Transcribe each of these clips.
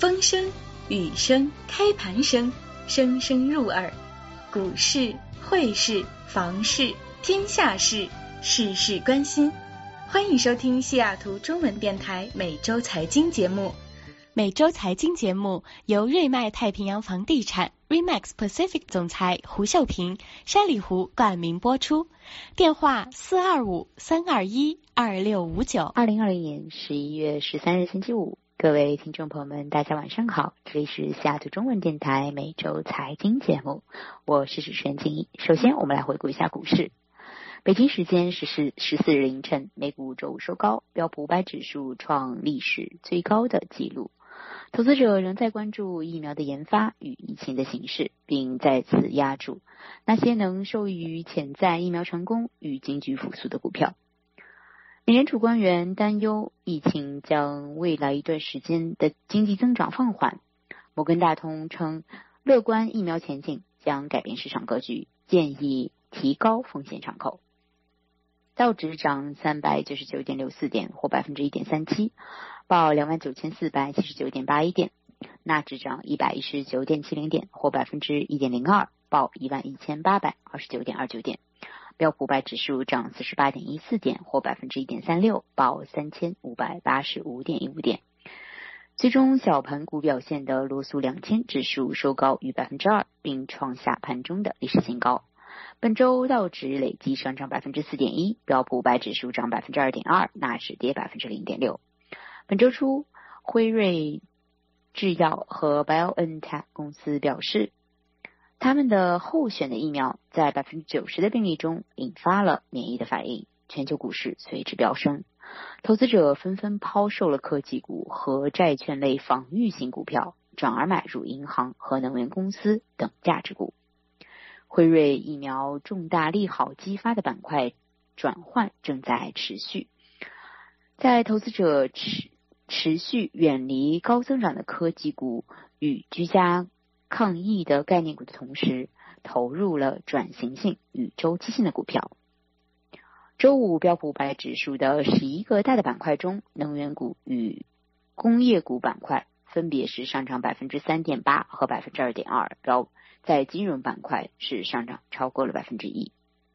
风声、雨声、开盘声，声声入耳。股市、汇市、房市、天下事，事事关心。欢迎收听西雅图中文电台每周财经节目。每周财经节目由瑞麦太平洋房地产 Remax Pacific 总裁胡秀平、山里胡冠名播出。电话425-321-2659。 2020年11月13日星期五，各位听众朋友们，大家晚上好，这里是西雅图中文电台每周财经节目，我是主持人静怡。首先我们来回顾一下股市。北京时间14日凌晨，美股周五收高，标普500指数创历史最高的纪录。投资者仍在关注疫苗的研发与疫情的形势，并再次压住那些能受益于潜在疫苗成功与经济复苏的股票。美联储官员担忧疫情将未来一段时间的经济增长放缓。摩根大通称，乐观疫苗前景将改变市场格局，建议提高风险敞口。道指涨399.64点，或 1.37%， 报29,479.81点。纳指涨119.70点，或 1.02%， 报11,829.29点。标普500指数涨48.14点，或 1.36%， 报3,585.15点。最终小盘股表现的罗素2000指数收高逾 2%， 并创下盘中的历史新高。本周道指累计上涨 4.1%， 标普500指数涨 2.2%， 纳指跌 0.6%。 本周初，辉瑞制药和 BioNTech 公司表示，他们的候选的疫苗在 90% 的病例中引发了免疫的反应，全球股市随之飙升。投资者纷纷抛售了科技股和债券类防御型股票，转而买入银行和能源公司等价值股。辉瑞疫苗重大利好激发的板块转换正在持续，在投资者持续远离高增长的科技股与居家抗疫的概念股的同时，投入了转型性与周期性的股票。周五标普500指数的11个大的板块中，能源股与工业股板块分别是上涨 3.8% 和 2.2%， 在金融板块是上涨超过了 1%。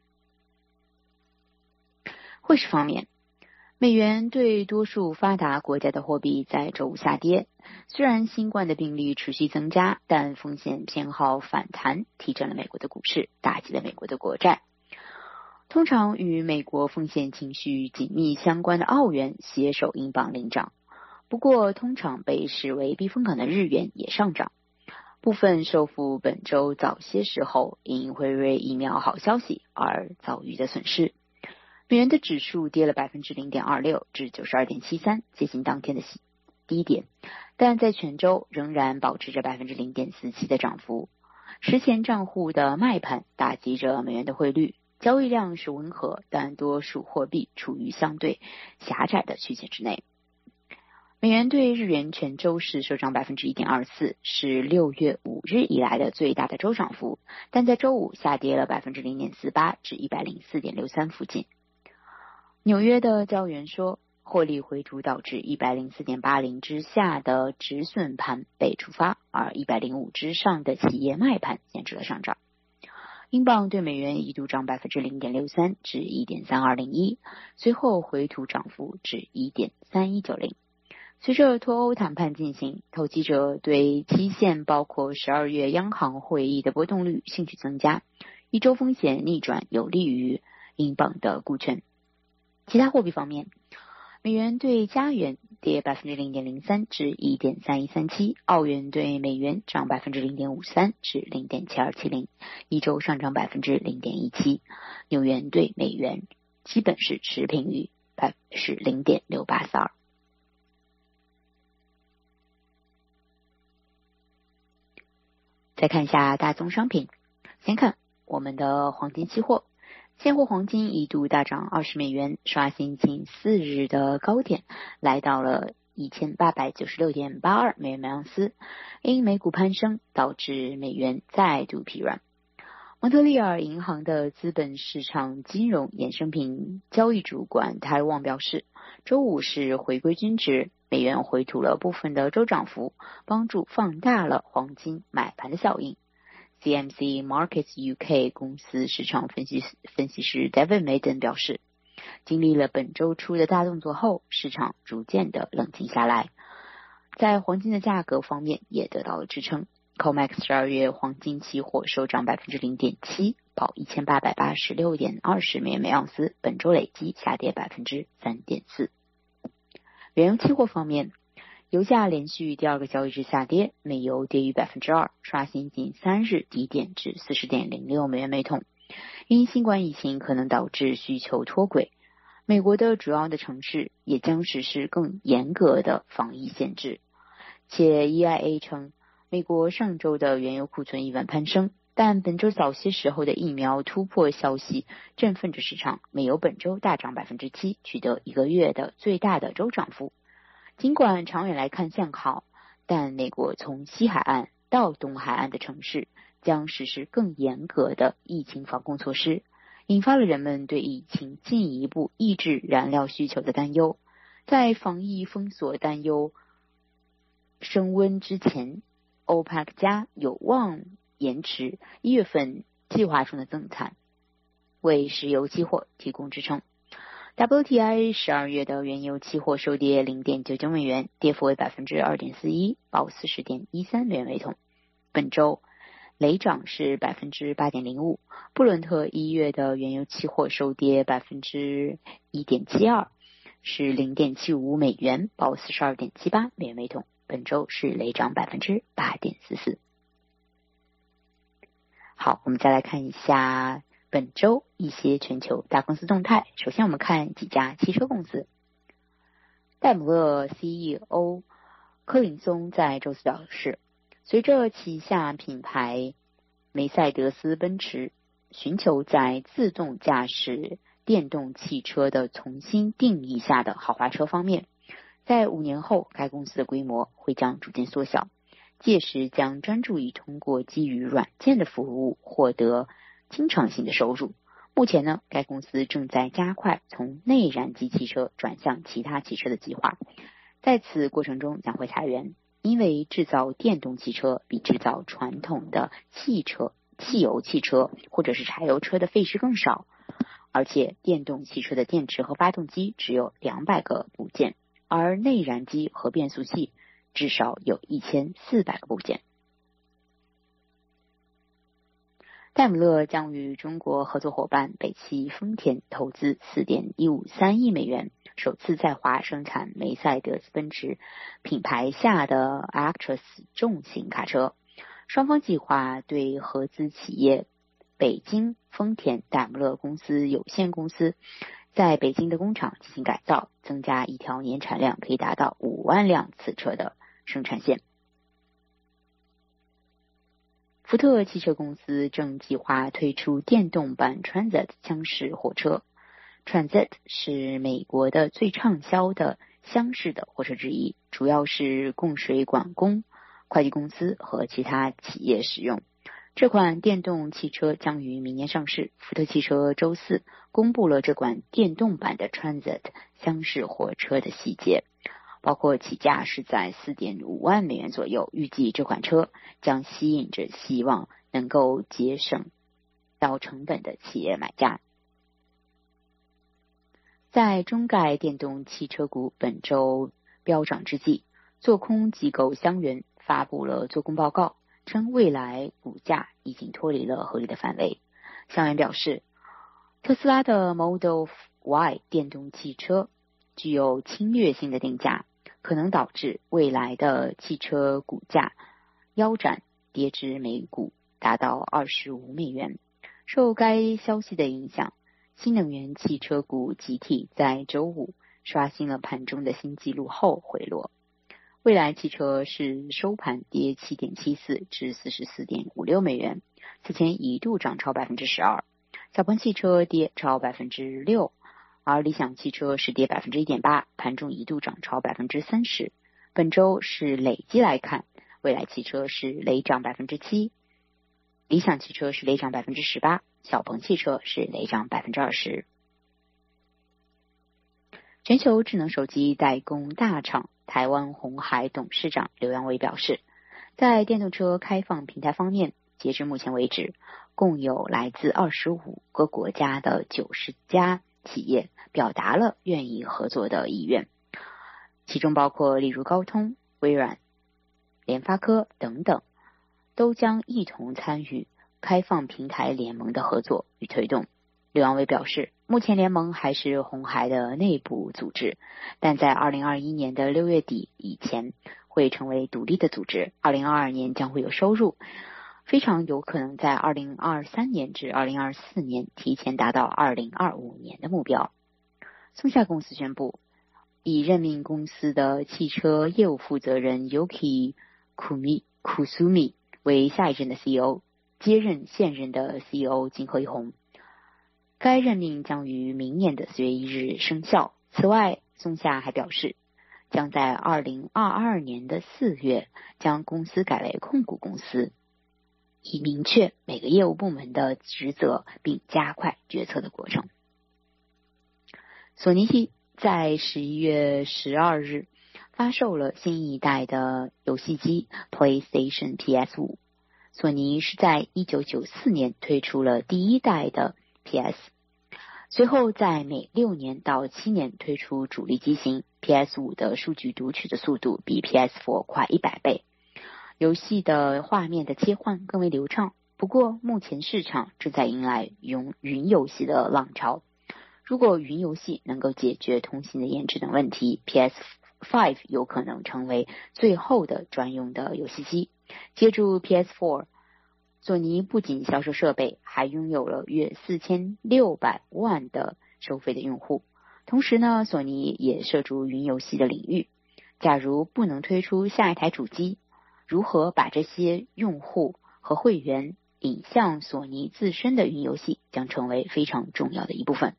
汇市方面，美元对多数发达国家的货币在周五下跌，虽然新冠的病例持续增加，但风险偏好反弹提振了美国的股市，打击了美国的国债。通常与美国风险情绪紧密相关的澳元携手英镑领涨，不过通常被视为避风港的日元也上涨。部分受付本周早些时候因辉瑞疫苗好消息而遭遇的损失。美元的指数跌了 0.26% 至 92.73， 接近当天的低点，但在全周仍然保持着 0.47% 的涨幅。实钱账户的卖盘打击着美元的汇率，交易量是温和，但多数货币处于相对狭窄的区间之内。美元对日元全周是收涨 1.24%， 是6月5日以来的最大的周涨幅，但在周五下跌了 0.48% 至 104.63 附近。纽约的交易员说，获利回吐导致 104.80 之下的止损盘被触发，而105之上的企业卖盘显著了上涨。英镑对美元一度涨 0.63% 至 1.3201， 随后回吐涨幅至 1.3190。随着脱欧谈判进行，投机者对期限包括12月央行会议的波动率兴趣增加，一周风险逆转有利于英镑的股权。其他货币方面，美元对加元跌 0.03% 至 1.3137， 澳元对美元涨 0.53% 至 0.7270， 一周上涨 0.17%， 纽元对美元基本是持平于 0.6842。再看一下大宗商品，先看我们的黄金期货。现货黄金一度大涨20美元，刷新近4日的高点，来到了 1896.82 美元每盎司。因美股攀升，导致美元再度疲软。蒙特利尔银行的资本市场金融衍生品交易主管泰旺表示，周五是回归均值， 美元回吐了部分的周涨幅，帮助放大了黄金买盘的效应。CMC Markets UK 公司市场分析师 David Maden 表示，经历了本周初的大动作后，市场逐渐的冷静下来，在黄金的价格方面也得到了支撑。COMEX 12月黄金期货收涨 0.7%， 报 1886.20 美元每盎司，本周累计下跌 3.4%。 原油期货方面，油价连续第二个交易日下跌，美油跌逾 2%， 刷新近3日低点至 40.06 美元每桶。因新冠疫情可能导致需求脱轨，美国的主要的城市也将实施更严格的防疫限制，且 EIA 称美国上周的原油库存依然攀升，但本周早些时候的疫苗突破消息振奋着市场，美油本周大涨 7%， 取得1个月的最大的周涨幅。尽管长远来看向好，但美国从西海岸到东海岸的城市将实施更严格的疫情防控措施，引发了人们对疫情进一步抑制燃料需求的担忧。在防疫封锁担忧升温之前， OPEC 加有望延迟1月份计划中的增产，为石油期货提供支撑。WTI 12月的原油期货收跌 0.99 美元，跌幅为 2.41%， 报 40.13 美元每桶。本周累涨是 8.05%。 布伦特1月的原油期货收跌 1.72%， 是 0.75 美元，报 42.78 美元每桶。本周是累涨 8.44%。 好，我们再来看一下本周一些全球大公司动态。首先我们看几家汽车公司。戴姆勒 CEO 科林松在周四表示，随着旗下品牌梅赛德斯奔驰寻求在自动驾驶电动汽车的重新定义下的豪华车方面，在5年后该公司的规模会将逐渐缩小，届时将专注于通过基于软件的服务获得经常性的收入。目前呢，该公司正在加快从内燃机汽车转向其他汽车的计划，在此过程中将会裁员，因为制造电动汽车比制造传统的汽油汽车或者是柴油车的费时更少，而且电动汽车的电池和发动机只有200个部件，而内燃机和变速器至少有1400个部件。戴姆勒将与中国合作伙伴北汽丰田投资 4.153 亿美元，首次在华生产梅赛德斯奔驰品牌下的 Actros 重型卡车。双方计划对合资企业北京丰田戴姆勒公司有限公司在北京的工厂进行改造，增加一条年产量可以达到5万辆此车的生产线。福特汽车公司正计划推出电动版 Transit 厢式货车。Transit 是美国的最畅销的厢式的货车之一，主要是供水管工、快递公司和其他企业使用。这款电动汽车将于明年上市。福特汽车周四公布了这款电动版的 Transit 厢式货车的细节，包括起价是在 4.5 万美元左右，预计这款车将吸引着希望能够节省到成本的企业买家。在中概电动汽车股本周飙涨之际，做空机构香橼发布了做空报告，称未来股价已经脱离了合理的范围。香橼表示，特斯拉的 Model Y 电动汽车具有侵略性的定价，可能导致未来的汽车股价腰斩，跌至每股达到25美元。受该消息的影响，新能源汽车股集体在周五刷新了盘中的新纪录后回落。蔚来汽车是收盘跌 7.74 至 44.56 美元，此前一度涨超 12%。 小鹏汽车跌超 6%， 而理想汽车是跌 1.8%， 盘中一度涨超 30%。 本周是累计来看，蔚来汽车是累涨 7%， 理想汽车是累涨 18%， 小鹏汽车是累涨 20%。 全球智能手机代工大厂台湾鸿海董事长刘扬伟表示，在电动车开放平台方面，截至目前为止，共有来自25个国家的90家企业表达了愿意合作的意愿，其中包括例如高通、微软、联发科等等，都将一同参与开放平台联盟的合作与推动。刘扬伟表示，目前联盟还是鸿海的内部组织，但在2021年的6月底以前会成为独立的组织，2022年将会有收入，非常有可能在2023年至2024年提前达到2025年的目标。松下公司宣布，已任命公司的汽车业务负责人 Yuki Kusumi 为下一任的 CEO， 接任现任的 CEO 金河一弘。该任命将于明年的4月1日生效。此外，松下还表示，将在2022年的4月将公司改为控股公司，以明确每个业务部门的职责，并加快决策的过程。索尼系在11月12日发售了新一代的游戏机 PlayStation PS5。索尼是在1994年推出了第一代的 PS， 随后在每6年到7年推出主力机型。 PS5 的数据读取的速度比 PS4 快100倍，游戏的画面的切换更为流畅。不过目前市场正在迎来云游戏的浪潮，如果云游戏能够解决通信的延迟等问题， PS5 有可能成为最后的专用的游戏机。接住 PS4， 索尼不仅销售设备，还拥有了约4600万的收费的用户。同时呢，索尼也涉足云游戏的领域。假如不能推出下一台主机，如何把这些用户和会员引向索尼自身的云游戏，将成为非常重要的一部分。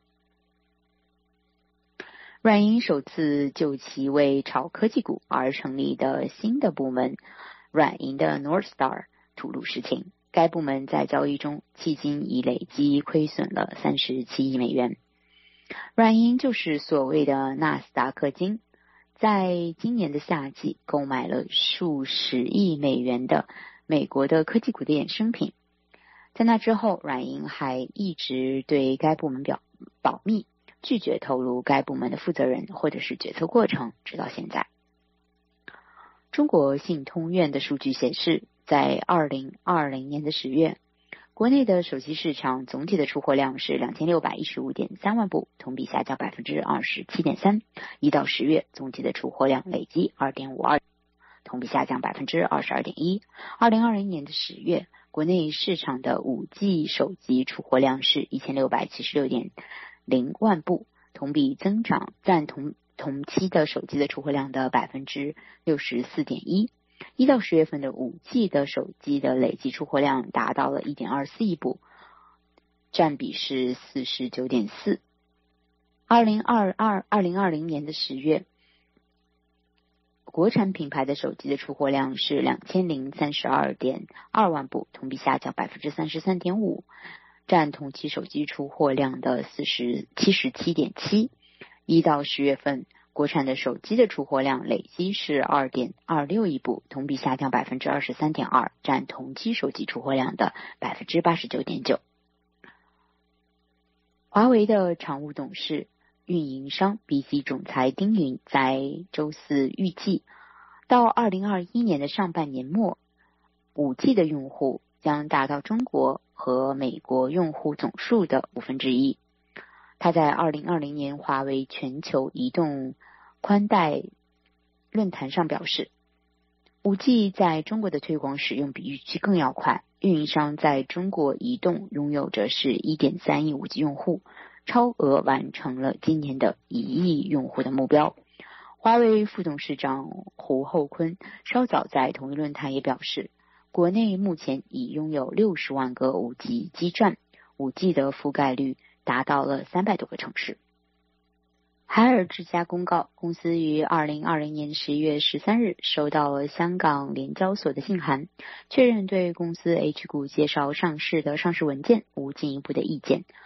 软银首次就其为炒科技股而成立的新的部门软银的 Northstar 吐露实情，该部门在交易中迄今已累计亏损了37亿美元。软银就是所谓的纳斯达克金，在今年的夏季购买了数十亿美元的美国的科技股的衍生品。在那之后，软银还一直对该部门保密，拒绝透露该部门的负责人或者是决策过程，直到现在。中国信通院的数据显示，在2020年的10月，国内的手机市场总体的出货量是2615.3万部，同比下降 27.3%。1到10月总体的出货量累计 2.52， 同比下降 22.1%。2020年的10月，国内市场的 5G 手机出货量是 1676.0万部，同比增长，占同期的手机的出货量的 64.1%。1到10月份的 5G 的手机的累计出货量达到了 1.24 亿部，占比是 49.4%。2020年的10月，国产品牌的手机的出货量是 2032.2 万部，同比下降 33.5%， 占同期手机出货量的 77.7%。1到10月份，国产的手机的出货量累计是 2.26 亿部，同比下降 23.2%， 占同期手机出货量的 89.9%。 华为的常务董事、运营商 BC 总裁丁云在周四预计，到2021年的上半年末， 5G 的用户将达到中国和美国用户总数的1/5。他在2020年华为全球移动宽带论坛上表示， 5G 在中国的推广使用比预期更要快，运营商在中国移动拥有着是 1.3 亿 5G 用户，超额完成了今年的1亿用户的目标。华为副董事长胡厚昆稍早在同一论坛也表示，国内目前已拥有60万个 5G 基站， 5G 的覆盖率达到了300多个城市。海尔之家公告，公司于2020年11月13日收到了香港联交所的信函，确认对公司 H 股介绍上市的上市文件无进一步的意见，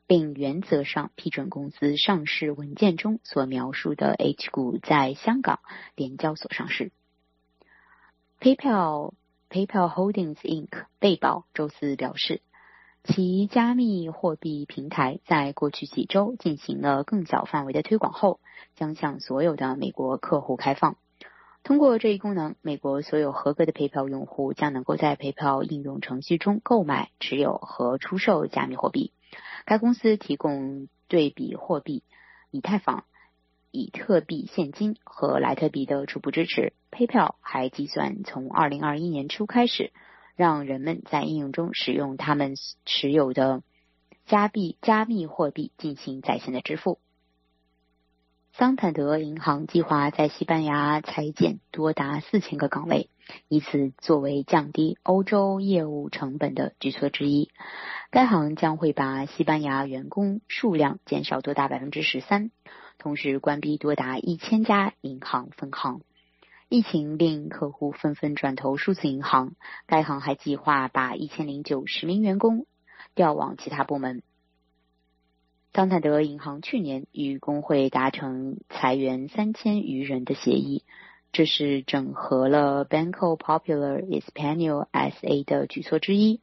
并原则上批准公司上市文件中所描述的 H 股在香港联交所上市。PayPal Holdings Inc. 被曝周四表示，其加密货币平台在过去几周进行了更小范围的推广后，将向所有的美国客户开放。通过这一功能，美国所有合格的 PayPal 用户将能够在 PayPal 应用程序中购买、持有和出售加密货币。该公司提供对比货币、以太坊、比特币现金和莱特币的初步支持。PayPal 还计算从2021年初开始，让人们在应用中使用他们持有的加密货币进行在线的支付。桑坦德银行计划在西班牙裁减多达4000个岗位，以此作为降低欧洲业务成本的举措之一。该行将会把西班牙员工数量减少多达 13%， 同时关闭多达1000家银行分行。疫情令客户纷纷转投数字银行，该行还计划把1090名员工调往其他部门。桑坦德银行去年与工会达成裁员3000余人的协议，这是整合了 Banco Popular Español SA 的举措之一。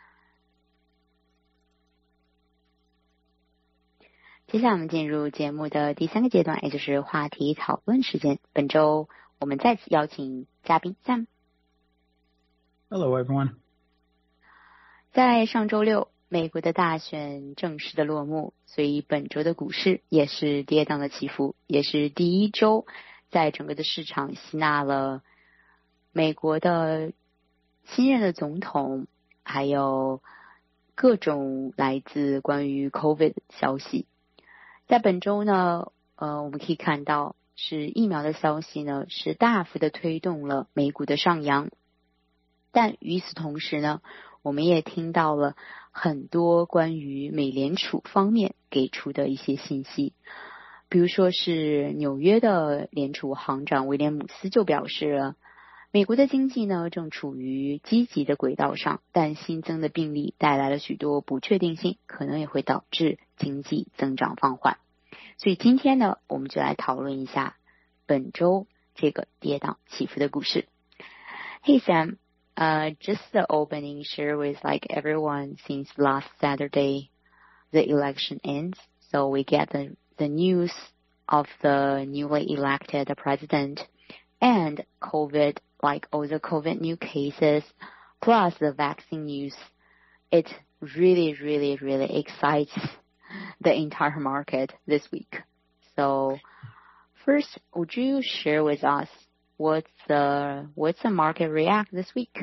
接下来我们进入节目的第3个阶段，也就是话题讨论时间。本周我们再次邀请嘉宾 Sam。Hello everyone。 在上周六，美国的大选正式的落幕，所以本周的股市也是跌宕的起伏，也是第一周在整个的市场吸纳了美国的新任的总统，还有各种来自关于 COVID 的消息。在本周呢，我们可以看到是疫苗的消息呢，是大幅的推动了美股的上扬。但与此同时呢，我们也听到了很多关于美联储方面给出的一些信息，比如说是纽约的联储行长威廉姆斯就表示了，美国的经济呢正处于积极的轨道上，但新增的病例带来了许多不确定性，可能也会导致经济增长放缓。所以今天呢，我们就来讨论一下本周这个跌宕起伏的股市。Hey Sam,just the opening share with like everyone since last Saturday, the election ends. So we get the news of the newly elected president and COVID, like all the COVID new cases, plus the vaccine news. It really, really, really excites the entire market this week. So first, would you share with us what's the market react this week?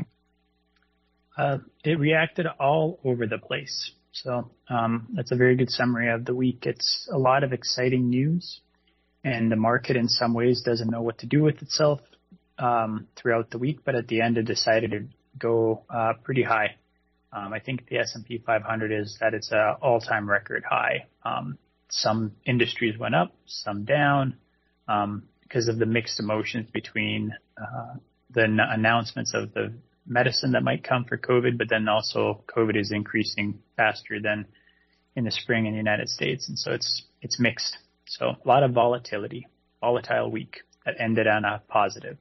It reacted all over the place. So that's a very good summary of the week. It's a lot of exciting news, and the market in some ways doesn't know what to do with itself throughout the week, but at the end it decided to go pretty high. I think the S&P 500 is at its all-time record high. Some industries went up, some down, because of the mixed emotions between the announcements of the medicine that might come for COVID, but then also COVID is increasing faster than in the spring in the United States, and so it's mixed. So a lot of volatile week that ended on a positive.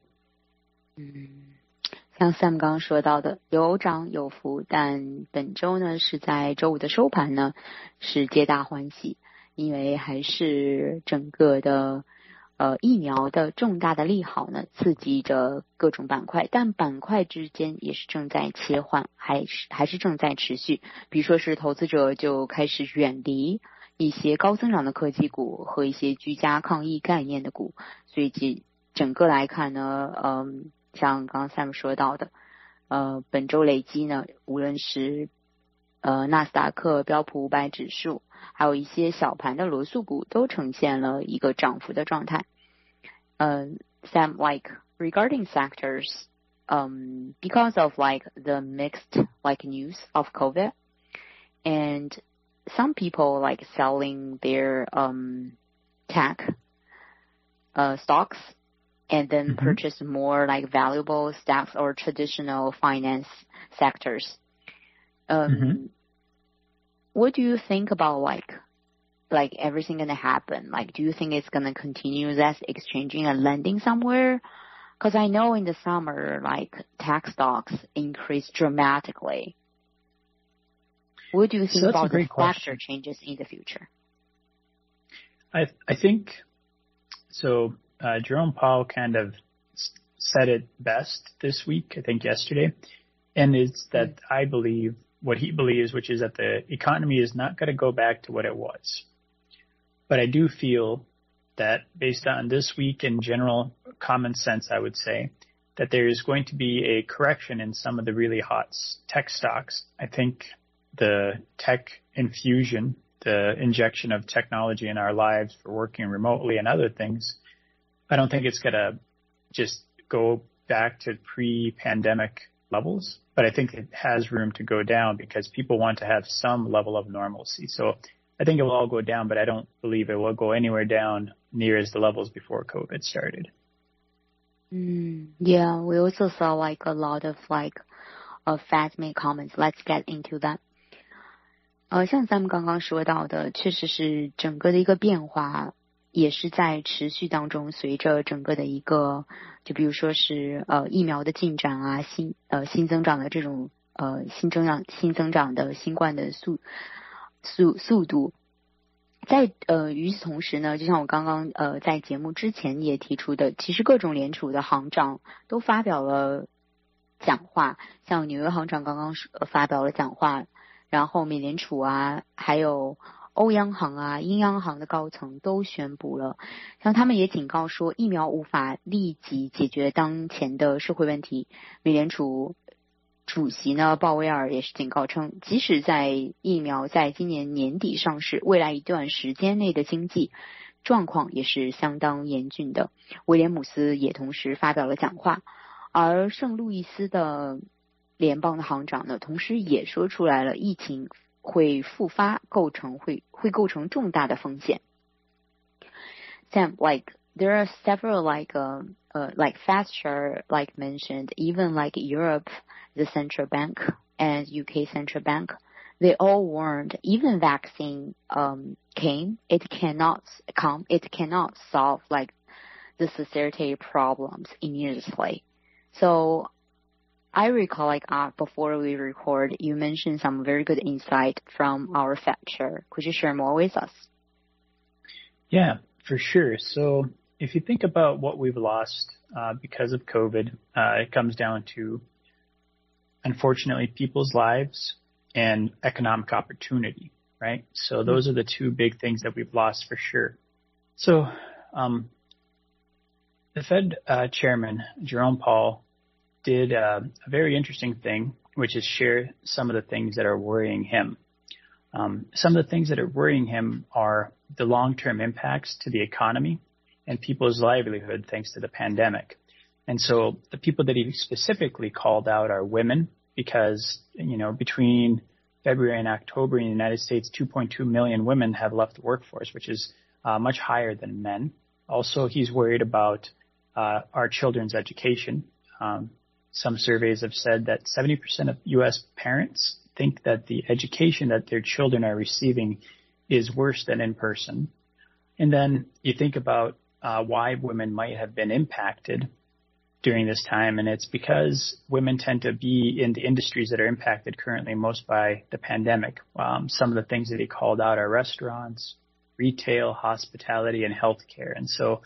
像 Sam 刚刚说到的，有涨有幅，但本周呢是在周五的收盘呢是皆大欢喜，因为还是整个的疫苗的重大的利好呢刺激着各种板块，但板块之间也是正在切换，还是正在持续。比如说是投资者就开始远离一些高增长的科技股和一些居家抗疫概念的股，所以整个来看呢，像刚刚 Sam 说到的，本周累积呢，无论是纳斯达克、标普500指数，还有一些小盘的罗素股都呈现了一个涨幅的状态。Sam, like regarding sectors, because of like the mixed like news of COVID, and some people like selling their tech stocks and then purchase more like valuable stocks or traditional finance sectors. what do you think about like everything gonna happen? Like, do you think it's gonna continue that exchanging and lending somewhere? Because I know in the summer, like tech stocks increased dramatically. What do you think about the factor changes in the future? I think so. Jerome Powell kind of said it best this week, I think yesterday, and it's that I believe what he believes, which is that the economy is not going to go back to what it was. But I do feel that based on this week and general common sense, I would say that there is going to be a correction in some of the really hot tech stocks. I think the tech infusion, the injection of technology in our lives for working remotely and other things, I don't think it's going to just go back to pre-pandemic levels, but I think it has room to go down because people want to have some level of normalcy. So I think it will all go down, but I don't believe it will go anywhere down near as the levels before COVID started. Yeah, we also saw like a lot of Fed made comments. Let's get into that. 像咱们刚刚说到的，确实是整个的一个变化，也是在持续当中，随着整个的一个，就比如说是疫苗的进展啊，新增长的这种新增长的新冠的速度。在与此同时呢，就像我刚刚在节目之前也提出的，其实各种联储的行长都发表了讲话，像纽约行长刚刚发表了讲话，然后美联储啊，还有欧央行啊、英央行的高层都宣布了，像他们也警告说，疫苗无法立即解决当前的社会问题。美联储主席呢，鲍威尔也是警告称，即使在疫苗在今年年底上市，未来一段时间内的经济状况也是相当严峻的。威廉姆斯也同时发表了讲话，而圣路易斯的联邦的行长呢，同时也说出来了，疫情会复发，会构成重大的风险。Sam, there are several fast chart mentioned, even like Europe, the central bank and UK central bank, they all warned even vaccine came, it cannot solve the society problems immediately. So I recall before we record, you mentioned some very good insight from our fact share. Could you share more with us? Yeah, for sure. So if you think about what we've lost because of COVID, it comes down to, unfortunately, people's lives and economic opportunity, right? So those are the two big things that we've lost for sure. So the Fed chairman, Jerome Powell, did a very interesting thing, which is share some of the things that are worrying him. Some of the things that are worrying him are the long-term impacts to the economy and people's livelihood thanks to the pandemic. And so the people that he specifically called out are women because, between February and October in the United States, 2.2 million women have left the workforce, which is much higher than men. Also, he's worried about our children's education. Some surveys have said that 70% of U.S. parents think that the education that their children are receiving is worse than in person. And then you think about why women might have been impacted during this time, and it's because women tend to be in the industries that are impacted currently most by the pandemic. Some of the things that he called out are restaurants, retail, hospitality, and healthcare. And so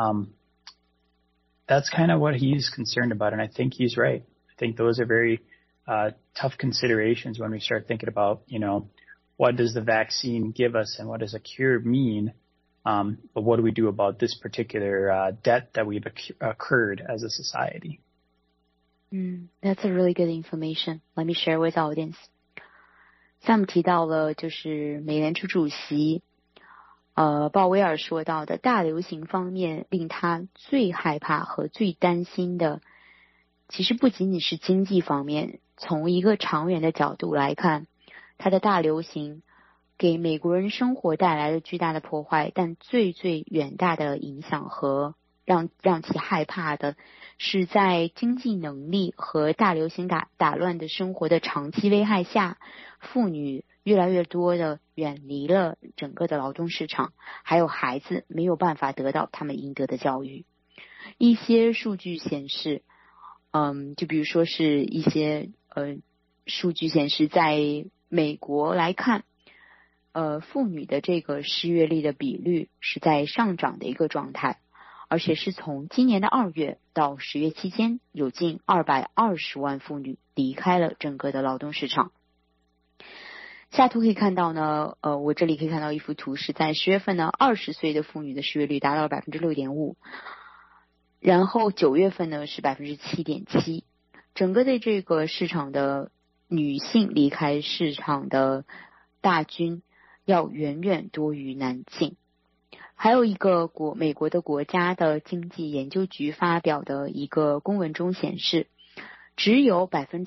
that's kind of what he's concerned about, and I think he's right. I think those are very tough considerations when we start thinking about, what does the vaccine give us and what does a cure mean? But what do we do about this particular debt that we've accrued as a society? That's a really good information. Let me share with our audience. Sam 提到了就是美联储主席鲍威尔说到的大流行方面，令他最害怕和最担心的，其实不仅仅是经济方面，从一个长远的角度来看，它的大流行给美国人生活带来了巨大的破坏，但最远大的影响和让其害怕的是在经济能力和大流行打乱的生活的长期危害下，妇女越来越多的远离了整个的劳动市场，还有孩子没有办法得到他们应得的教育。一些数据显示，就比如说是一些数据显示，在美国来看，妇女的这个失业率的比率是在上涨的一个状态，而且是从今年的2月到10月期间，有近220万妇女离开了整个的劳动市场。下图可以看到呢，我这里可以看到一幅图，是在10月份呢，20岁的妇女的失业率达到了 6.5%， 然后9月份呢是 7.7%。 整个的这个市场的女性离开市场的大军要远远多于男性。还有一个美国的国家的经济研究局发表的一个公文中显示，只有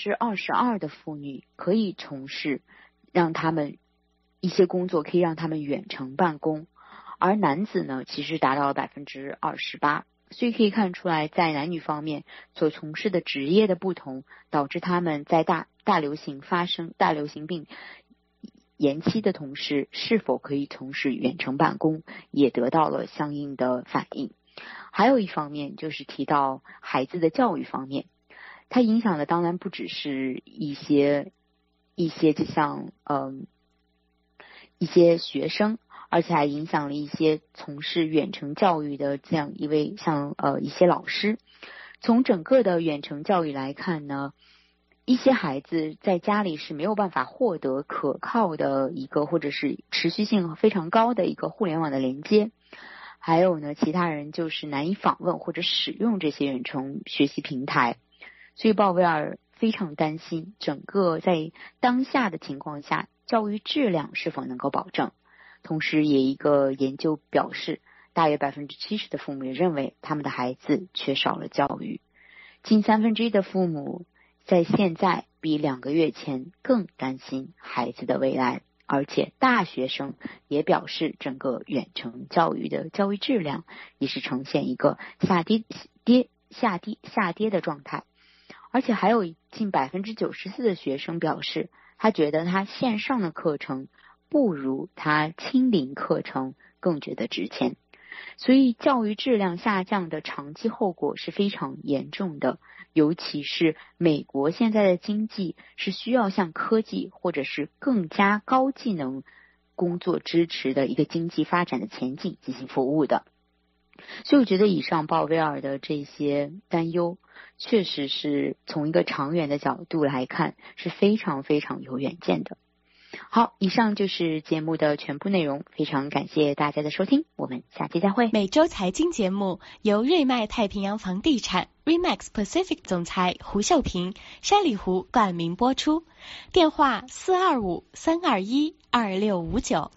22% 的妇女可以从事让他们一些工作可以让他们远程办公，而男子呢其实达到了 28%。 所以可以看出来，在男女方面所从事的职业的不同，导致他们在大流行病延期的同时，是否可以从事远程办公也得到了相应的反应。还有一方面就是提到孩子的教育方面，它影响的当然不只是一些就像一些学生，而且还影响了一些从事远程教育的这样一些老师。从整个的远程教育来看呢，一些孩子在家里是没有办法获得可靠的一个或者是持续性非常高的一个互联网的连接，还有呢其他人就是难以访问或者使用这些远程学习平台。所以鲍威尔非常担心整个在当下的情况下教育质量是否能够保证。同时也一个研究表示，大约 70% 的父母也认为他们的孩子缺少了教育。近1/3的父母在现在比2个月前更担心孩子的未来，而且大学生也表示整个远程教育的教育质量也是呈现一个下跌的状态。而且还有近 94% 的学生表示，他觉得他线上的课程不如他亲临课程更觉得值钱。所以教育质量下降的长期后果是非常严重的，尤其是美国现在的经济是需要向科技或者是更加高技能工作支持的一个经济发展的前景进行服务的。所以我觉得以上鲍威尔的这些担忧确实是从一个长远的角度来看是非常非常有远见的。好，以上就是节目的全部内容，非常感谢大家的收听，我们下期再会。 每周财经节目由瑞麦太平洋房地产 Remax Pacific 总裁胡秀平、山里湖冠名播出，电话425-321-2659。